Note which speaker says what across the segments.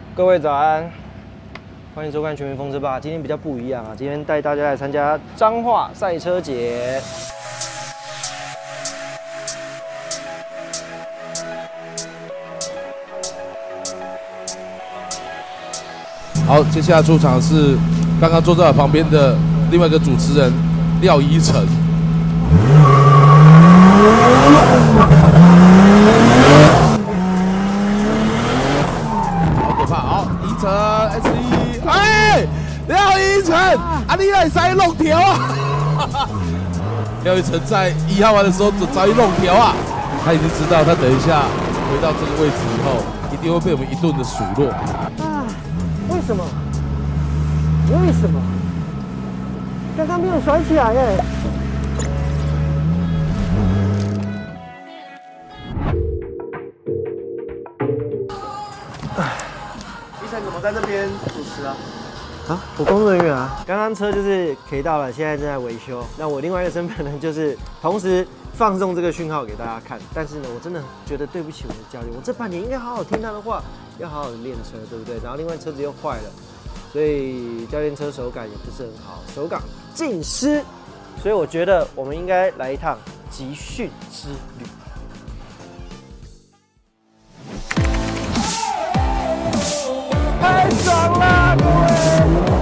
Speaker 1: 各位早安，欢迎收看《全民风车吧》。今天比较不一样啊，今天带大家来参加彰化赛车节。
Speaker 2: 好，接下来出场是刚刚坐在我旁边的另外一个主持人廖依晨。好可怕！好，依晨 S1，哎，廖依晨，啊，你来塞弄条啊！廖依晨在1号弯的时候早已弄条啊，他已经知道他等一下回到这个位置以后，一定会被我们一顿的数落。
Speaker 1: 为什么？为什么？刚刚没有甩起来耶！
Speaker 3: 医生怎么在这边主持啊？
Speaker 1: 啊，我工作人员啊，刚刚车就是可到了，现在正在维修。那我另外一个身份呢，就是同时放送这个讯号给大家看。但是呢，我真的觉得对不起我的教练，我这半年应该好好听他的话，要好好的练车，对不对？然后另外车子又坏了，所以教练车手感也不是很好，手感尽失。所以我觉得我们应该来一趟集训之旅。太爽了，各位！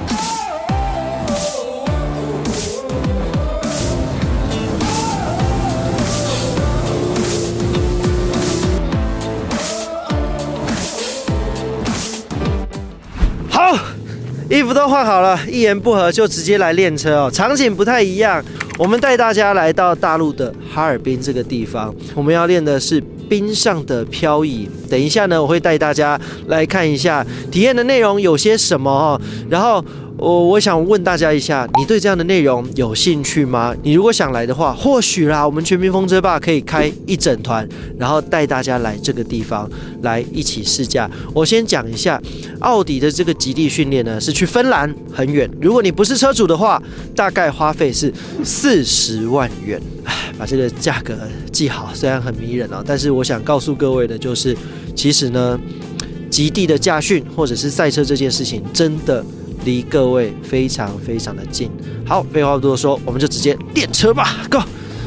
Speaker 1: 好，衣服都换好了，一言不合就直接来练车哦。场景不太一样，我们带大家来到大陆的哈尔滨这个地方，我们要练的是冰上的漂移。等一下呢，我会带大家来看一下体验的内容有些什么哦。然后我想问大家一下，你对这样的内容有兴趣吗？你如果想来的话，或许啦，我们全民风车吧可以开一整团，然后带大家来这个地方来一起试驾。我先讲一下，奥迪的这个极地训练呢是去芬兰，很远。如果你不是车主的话，大概花费是40万元。把这个价格记好，虽然很迷人哦，但是我想告诉各位的就是，其实呢，极地的驾训或者是赛车这件事情，真的离各位非常非常的近。好，废话不多说，我们就直接练车吧 ，Go！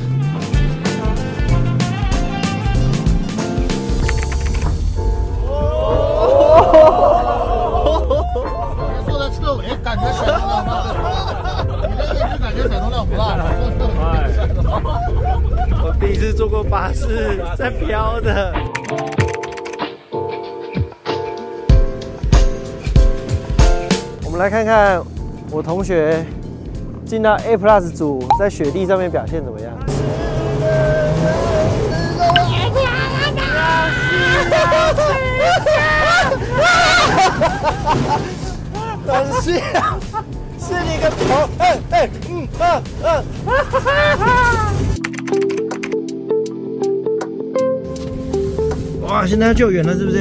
Speaker 3: 坐在车尾，感觉甩动量大，你这一直感觉甩动量不大。
Speaker 1: 我第一次坐过巴士在飘的。我们来看看我同学进到 A Plus 组在雪地上面表现怎么样？但是是你个头！哇，现在要救援了是不是？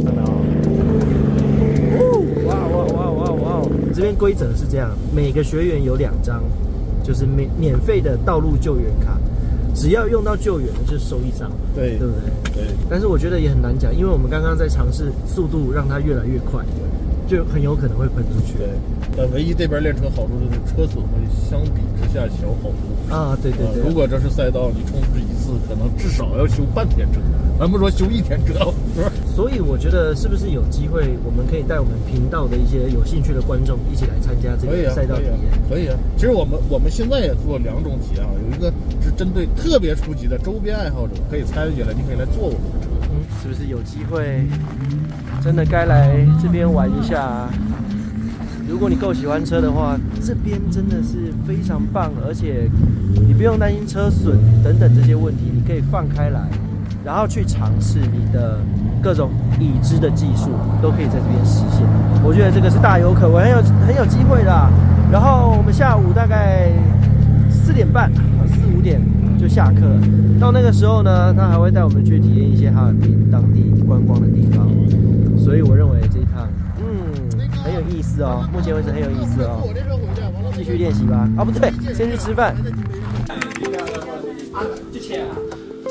Speaker 1: 哇！这边规则是这样，每个学员有2张，就是免费的道路救援卡，只要用到救援就收1张，对不对？对。但是我觉得也很难讲，因为我们刚刚在尝试速度让它越来越快，就很有可能会喷出去。对。
Speaker 3: 但唯一这边练车好处就是车损会相比之下小好多
Speaker 1: 啊！对。
Speaker 3: 如果这是赛道，你冲刺一次可能至少要修半天车，咱不说修1天车。
Speaker 1: 所以我觉得是不是有机会，我们可以带我们频道的一些有兴趣的观众一起来参加这个赛道体验？
Speaker 3: 可以啊。其实我们现在也做2种体验啊，有一个是针对特别初级的周边爱好者可以参与进来，你可以来坐我们的车。
Speaker 1: 是不是有机会真的该来这边玩一下啊？如果你够喜欢车的话，这边真的是非常棒，而且你不用担心车损等等这些问题，你可以放开来，然后去尝试你的各种已知的技术，都可以在这边实现。我觉得这个是大有可为，很有机会的。然后我们下午大概4点半、4、5点就下课了。到那个时候呢，他还会带我们去体验一些哈尔滨当地观光的地方。所以我认为这一趟，很有意思哦。目前为止很有意思哦。继续练习吧。啊，不对，先去吃饭。就切啊。没有。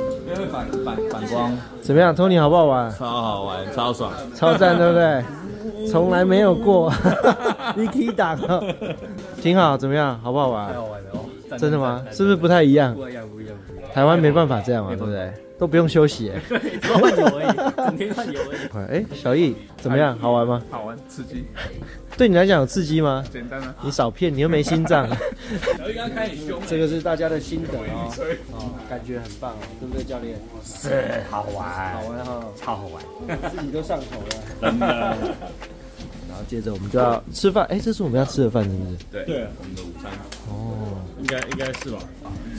Speaker 4: 反光。
Speaker 1: 怎么样，Tony 好不好玩？
Speaker 4: 超好玩，超爽，
Speaker 1: 超赞，对不对？从来没有过，你可以打了，挺好，怎么样？好不好玩？
Speaker 4: 太好玩了哦！
Speaker 1: 真的吗？是不是不太一样？
Speaker 4: 不一样。
Speaker 1: 台湾没办法这样嘛，对不对？都不用休息，
Speaker 4: 对，只要换油而已，整天换油而已。
Speaker 1: 哎，小易怎么样？好玩吗？
Speaker 4: 好玩，刺激。
Speaker 1: 对你来讲有刺激吗？
Speaker 4: 简单啊。
Speaker 1: 你少骗，你又没心脏。
Speaker 4: 小易刚开很凶。
Speaker 1: 这个是大家的心得哦，感觉很棒，对不对，教练？
Speaker 4: 是好玩，
Speaker 1: 好玩哈，
Speaker 4: 超好玩，
Speaker 1: 自己都上头了。
Speaker 4: 真的。
Speaker 1: 然后接着我们就要吃饭，哎，这是我们要吃的饭是不是？
Speaker 4: 对，我们的午餐。
Speaker 1: 哦，
Speaker 4: 应该是吧。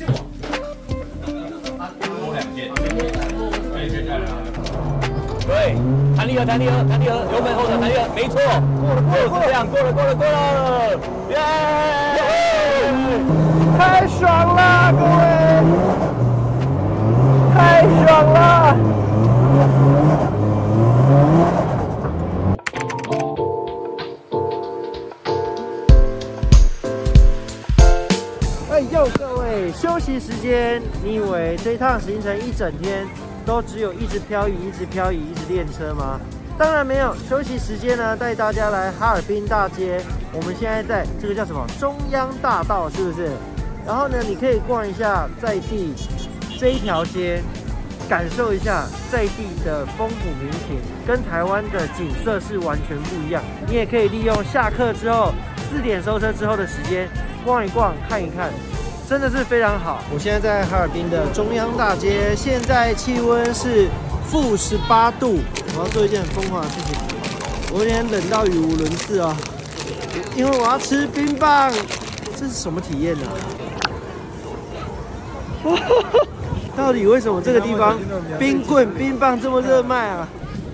Speaker 4: 多2件。对，弹力盒，油门后的弹力盒，没错，过了，这样，过了，耶！
Speaker 1: 太爽了，各位，太爽了！哎呦，各位，休息时间，你以为这一趟行程一整天都只有一直漂移、一直练车吗？当然没有，休息时间呢，带大家来哈尔滨大街。我们现在在这个叫什么中央大道，是不是？然后呢，你可以逛一下在地这一条街，感受一下在地的风土民情，跟台湾的景色是完全不一样。你也可以利用下课之后4点收车之后的时间逛一逛、看一看。真的是非常好。我现在在哈尔滨的中央大街，现在气温是-18度。我要做一件很疯狂的事情，我有点冷到语无伦次啊，因为我要吃冰棒。这是什么体验呢？到底为什么这个地方冰棍、冰棒这么热卖啊？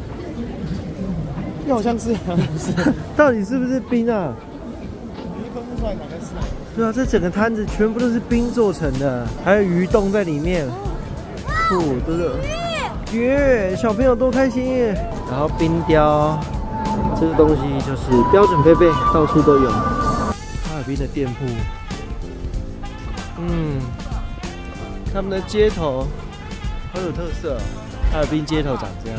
Speaker 1: 好像是，到底是不是冰啊？分不出来哪个是哪个。对啊，这整个摊子全部都是冰做成的，还有鱼冻在里面。酷，真的。耶，小朋友多开心耶！然后冰雕，这个东西就是标准配备，到处都有。哈尔滨的店铺，他们的街头好有特色哦。哈尔滨街头长这样。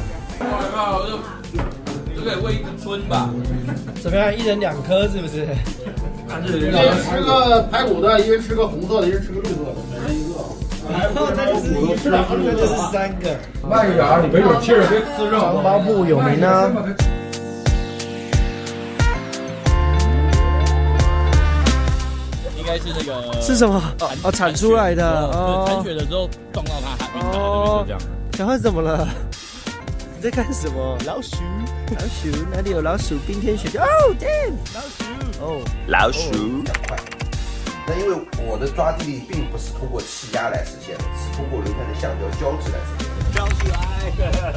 Speaker 4: 这个喂一个村吧？
Speaker 1: 怎么样？1人2颗是不是？
Speaker 3: 一人吃个排骨的，一人吃个红色的，一人吃个绿色的，每人1个。
Speaker 1: 那就是3个。
Speaker 3: 慢一点，你没有气儿，别吃肉。
Speaker 1: 张包布有名啊。
Speaker 4: 应该是那个
Speaker 1: 是什么？哦，产出来的。
Speaker 4: 哦，铲雪的时候撞到它，它晕倒了，就这样。
Speaker 1: 小孩怎么了？你在干什么？老鼠，哪里有老鼠？冰天雪地。哦 ，damn， 老鼠。哦，
Speaker 5: 老鼠。那因为我的抓地力并不是通过气压来实现的，是通过轮胎的橡胶胶质来实现的。
Speaker 4: 飘起来！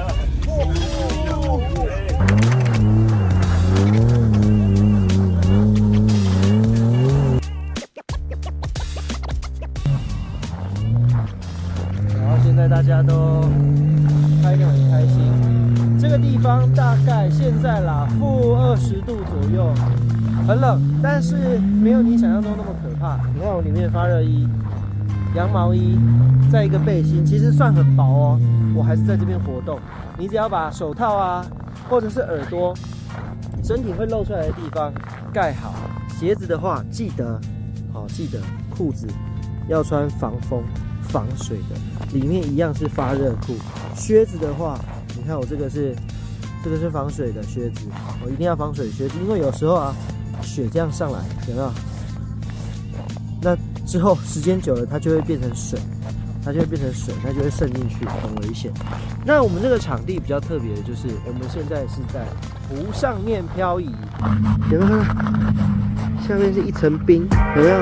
Speaker 1: 然后现在大家都开得很开心。这个地方大概现在啦-20度左右。很冷，但是没有你想象中那么可怕。你看我里面发热衣、羊毛衣，再一个背心，其实算很薄哦。我还是在这边活动。你只要把手套啊，或者是耳朵、身体会露出来的地方盖好。鞋子的话，记得裤子要穿防风、防水的，里面一样是发热裤。靴子的话，你看我这个是防水的靴子，我一定要防水靴子，因为有时候啊。雪这样上来，有没有？那之后时间久了，它就会变成水，它就会渗进去，很危险。那我们这个场地比较特别的就是，我们现在是在湖上面漂移，有没有看到？下面是一层冰，有没有？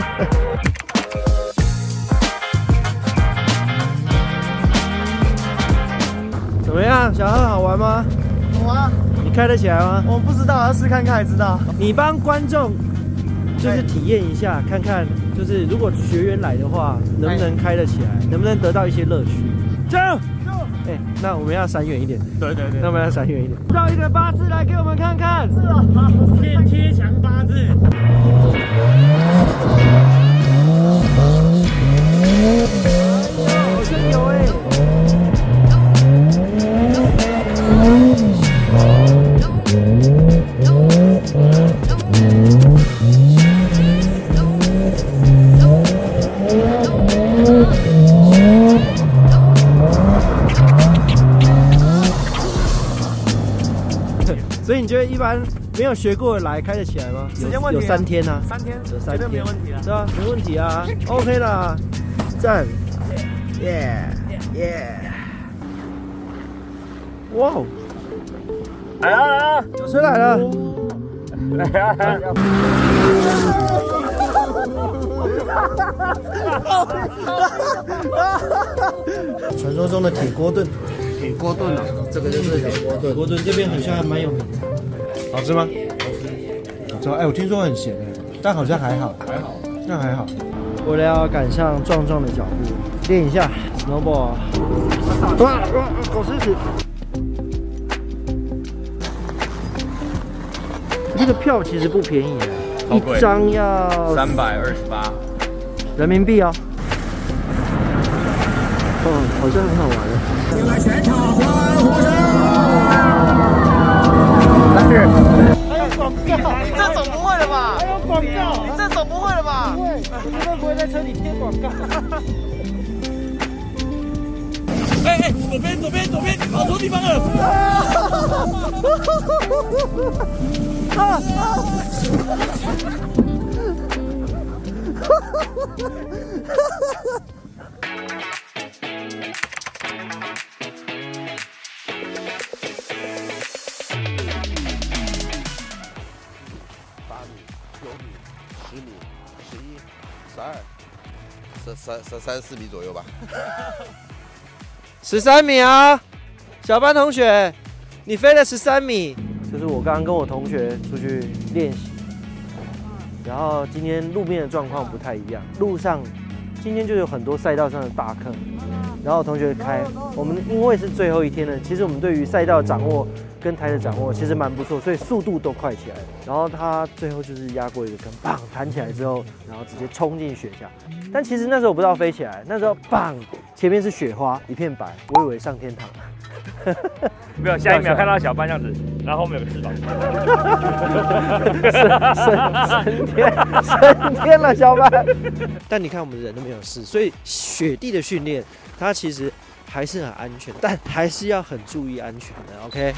Speaker 1: 怎么样，小贺好玩吗？
Speaker 6: 好啊。
Speaker 1: 你开得起来吗？
Speaker 6: 我不知道，要试看看才知道。
Speaker 1: 你帮观众就是体验一下，看看就是如果学员来的话，能不能开得起来，能不能得到一些乐趣？加油！哎，那我们要闪远一点。对，那我们要闪远一点。绕一个8字来给我们看看。是啊，贴墙8字。好像有哎。 所以你觉得一般没有学过的来开得起来吗？
Speaker 6: 时间问题、
Speaker 1: 有3天啊
Speaker 6: ，3天
Speaker 1: 有3
Speaker 6: 绝对没
Speaker 1: 天，
Speaker 6: 问题啊。
Speaker 1: 对啊，没问题啊 ，OK 啦，赞，耶耶，哇哦，
Speaker 4: 来了，
Speaker 1: 有车来了。
Speaker 4: 来了，
Speaker 1: 传说中的铁锅炖，
Speaker 5: 铁锅炖啊，这个就是铁锅炖。
Speaker 1: 铁锅炖这边好像还蛮有名的，好吃吗？好吃。哎，我听说很咸哎，但好像还好，那还好。为了要赶上壮壮的脚步，练一下 snowboard。哇，狗吃屎！这个票其实不便宜哎，一张要
Speaker 4: 328
Speaker 1: 人民币哦。好像很好玩的。
Speaker 6: 迎来全场欢呼声。
Speaker 4: 但是
Speaker 6: 还有广告，你这总不会了吧？还有广告，你这总不会了吧？不会，你会不会在车里贴广告？
Speaker 4: 哎，左边，跑错地方了。
Speaker 5: 13、14米左右吧。
Speaker 1: 13米啊，小班同学，你飞了13米。就是我刚刚跟我同学出去练习，然后今天路面的状况不太一样，路上今天就有很多赛道上的大坑，然后我同学开，我们因为是最后一天了，其实我们对于赛道掌握跟台的掌握其实蛮不错，所以速度都快起来了。然后他最后就是压过一个坑，砰弹起来之后，然后直接冲进雪下。但其实那时候我不知道飞起来，那时候砰，前面是雪花一片白，我以为上天堂了。
Speaker 4: 没有，下一秒看到小班这样子，然后后面有个翅膀，
Speaker 1: 升天了，小班。但你看我们人都没有事，所以雪地的训练它其实还是很安全，但还是要很注意安全的。OK。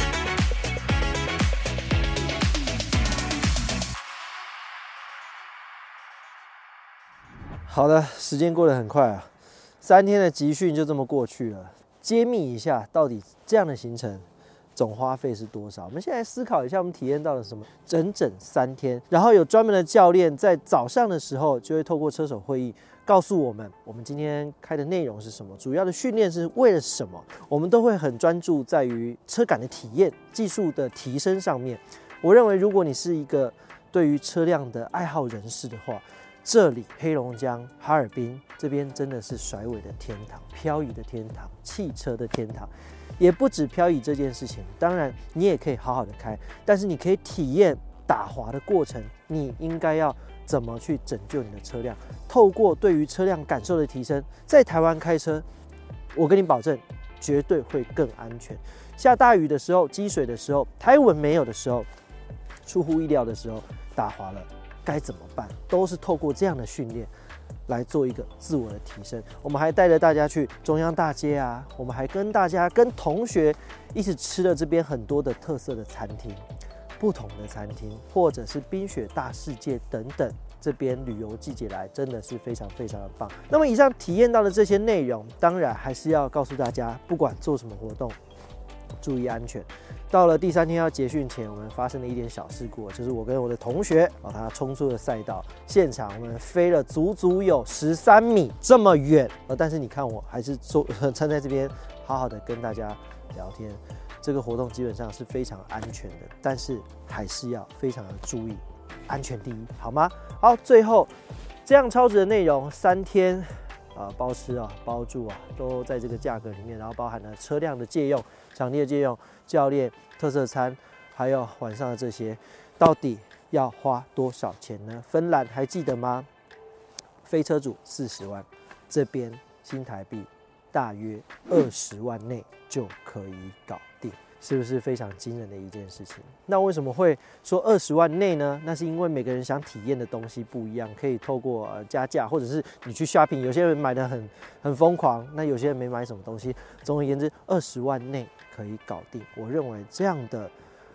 Speaker 1: 好的，时间过得很快啊，3天的集训就这么过去了。揭秘一下，到底这样的行程总花费是多少？我们现在思考一下，我们体验到了什么？整整3天，然后有专门的教练在早上的时候就会透过车手会议告诉我们，我们今天开的内容是什么，主要的训练是为了什么。我们都会很专注在于车感的体验、技术的提升上面。我认为，如果你是一个对于车辆的爱好人士的话，这里黑龙江哈尔滨这边真的是甩尾的天堂，漂移的天堂，汽车的天堂。也不止漂移这件事情，当然你也可以好好的开，但是你可以体验打滑的过程，你应该要怎么去拯救你的车辆。透过对于车辆感受的提升，在台湾开车，我跟你保证，绝对会更安全。下大雨的时候、积水的时候、胎纹没有的时候、出乎意料的时候打滑了，该怎么办？都是透过这样的训练来做一个自我的提升。我们还带着大家去中央大街啊，我们还跟同学一起吃了这边很多的特色的餐厅，不同的餐厅，或者是冰雪大世界等等。这边旅游季节来真的是非常非常的棒。那么以上体验到的这些内容，当然还是要告诉大家，不管做什么活动，注意安全。到了第3天要结训前，我们发生了一点小事故，就是我跟我的同学他冲出了赛道，现场我们飞了足足有13米这么远，但是你看我还是站在这边好好的跟大家聊天。这个活动基本上是非常安全的，但是还是要非常的注意，安全第一，好吗？好，最后这样超值的内容，3天包吃包住都在这个价格里面，然后包含了车辆的借用、场地的借用、教练、特色餐，还有晚上的这些，到底要花多少钱呢？芬兰还记得吗？非车主40万，这边新台币大约20万内就可以搞定。是不是非常惊人的一件事情？那为什么会说20万内呢？那是因为每个人想体验的东西不一样，可以透过加价，或者是你去 shopping， 有些人买的很疯狂，那有些人没买什么东西。总而言之，20万内可以搞定。我认为这样的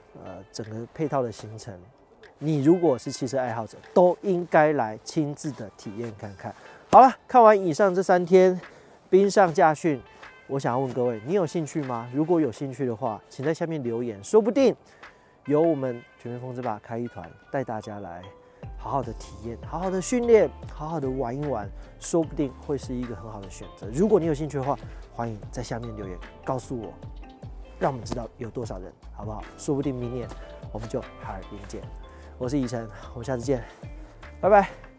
Speaker 1: 整个配套的行程，你如果是汽车爱好者，都应该来亲自的体验看看。好了，看完以上这3天冰上驾训，我想要问各位，你有兴趣吗？如果有兴趣的话，请在下面留言，说不定由我们全面风之吧开一团，带大家来好好的体验，好好的训练，好好的玩一玩，说不定会是一个很好的选择。如果你有兴趣的话，欢迎在下面留言告诉我，让我们知道有多少人，好不好？说不定明年我们就哈尔滨见。我是以晨，我们下次见，拜拜。